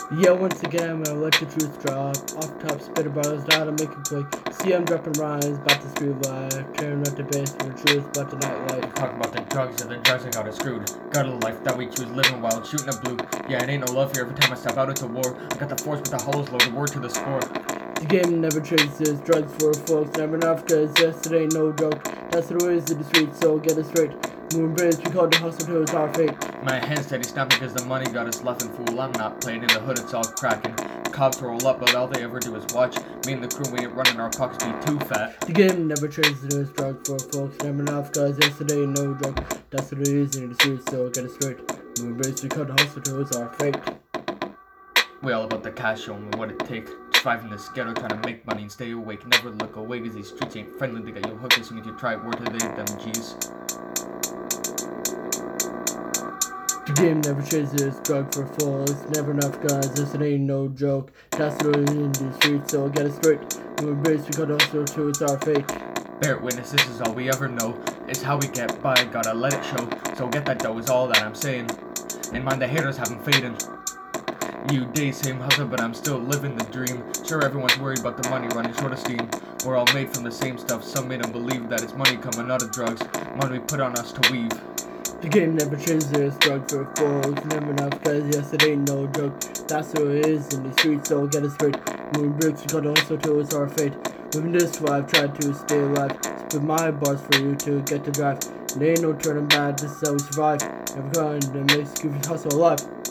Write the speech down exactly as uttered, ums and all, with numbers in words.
Yeah, once again, I'm gonna let the truth drop. Off top, spitter bars, gotta make it quick. See, I'm dropping rhymes, about the street life. Tearing up the base for the truth, about the nightlife. Talk about the drugs, and the drugs that got us screwed. Got a life that we choose, living wild, shooting a blue. Yeah, it ain't no love here every time I step out into war. I got the force with the hollows loaded, word to the score. The game never chases, drugs for folks, never enough, cause yesterday ain't no joke. That's the ways in the streets, so get it straight. Moving braids, we call the hustle till it's our fate. My hands steady snapping cause the money got us laughing, fool. I'm not playing in the hood, it's all cracking. Cops roll up, but all they ever do is watch. Me and the crew, we ain't running, our pockets be too fat. The game never chases, drugs for folks, never enough, cause yesterday ain't no joke. That's the reason in the streets, so get it straight. Moving braids, we call the hustle till it's our fate. We all about the cash, showing me what it take. Surviving this ghetto, trying to make money and stay awake. Never look away, cause these streets ain't friendly. They got you hooked as soon as you try it. Word to they, them G's. The game never chases, drug for fools, never enough guys, this it ain't no joke. That's the reason in the streets, so get it straight. Moving braids, we call the hustle till it's our fate. Bear witness, this is all we ever know. It's how we get by, gotta let it show. So get that dough is all that I'm saying. And mind the haters haven't fading. New day, same hustle, but I'm still living the dream. Sure, everyone's worried about the money running short of steam. We're all made from the same stuff, some made them believe that it's money coming out of drugs. Money put on us to weave. The game never chases, drug for fools, never enough cause yes it ain't no joke. That's what it is in the streets, so get it straight. Moving bricks, we gotta hustle till it's our fate. Living this life, try to stay alive. Spit my bars for you to get the drive. There ain't no turning back, this is how we survive. Never kind that makes you hustle alive.